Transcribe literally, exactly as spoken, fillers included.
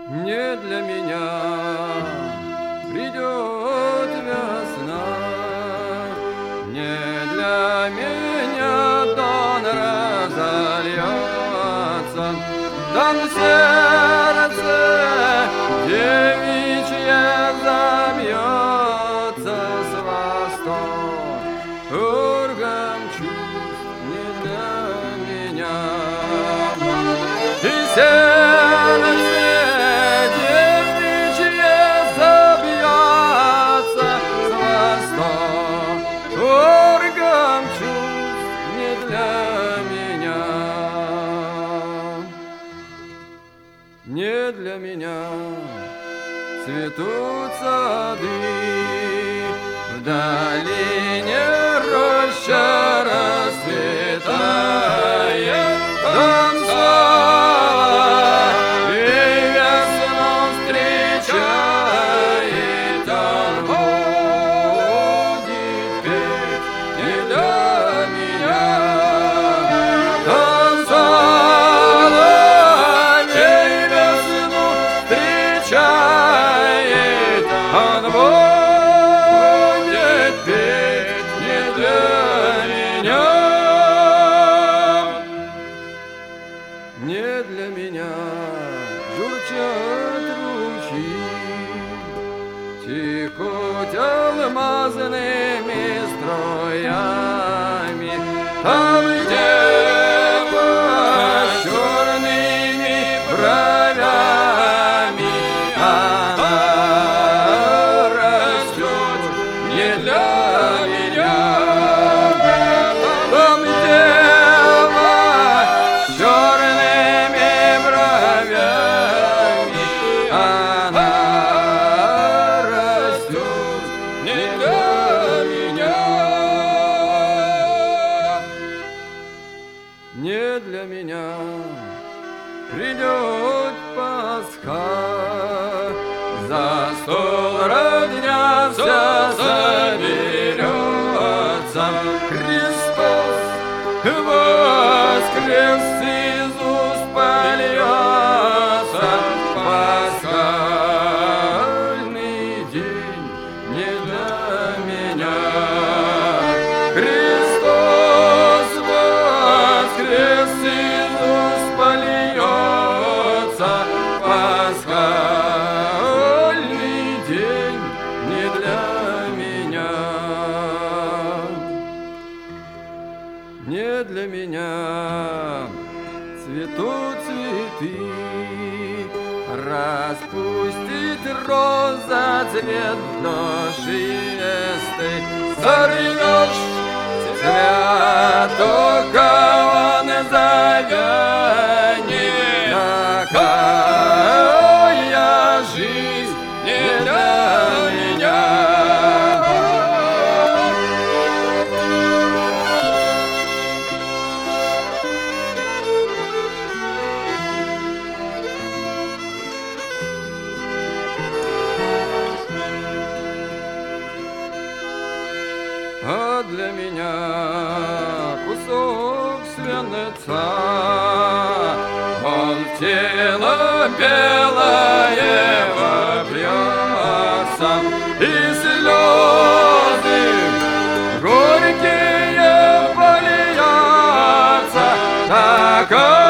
Не для меня придет весна, не для меня тон разольется, там сердце девичье забьется с восторгом чувств не для меня. И сердце девичье забьется с восторгом чувств не для меня. Не для меня цветут сады, в долине роща расцветает, там слава и весну встречает, он будет петь не для меня. Там слава и весну встречает, он будет петь не для меня. Не для меня журчат ручьи, текут алмазными струями, там, где под черными бровями она растет не для меня. Там, где под черными бровями она растет не для меня. Не для меня придет Пасха, за стол родня вся соберется. Христос воскрес, из уст польется пасхальный день не для меня. Христос воскрес, из уст польется пасхальный день не для меня. Не для меня цветут цветы, распустит роза цвет душистый, сорвешь цветок, он завянет. Такая жизнь не для меня. А для меня кусок свинца, он в тело белое вопьется, и слезы горькие польются. Такая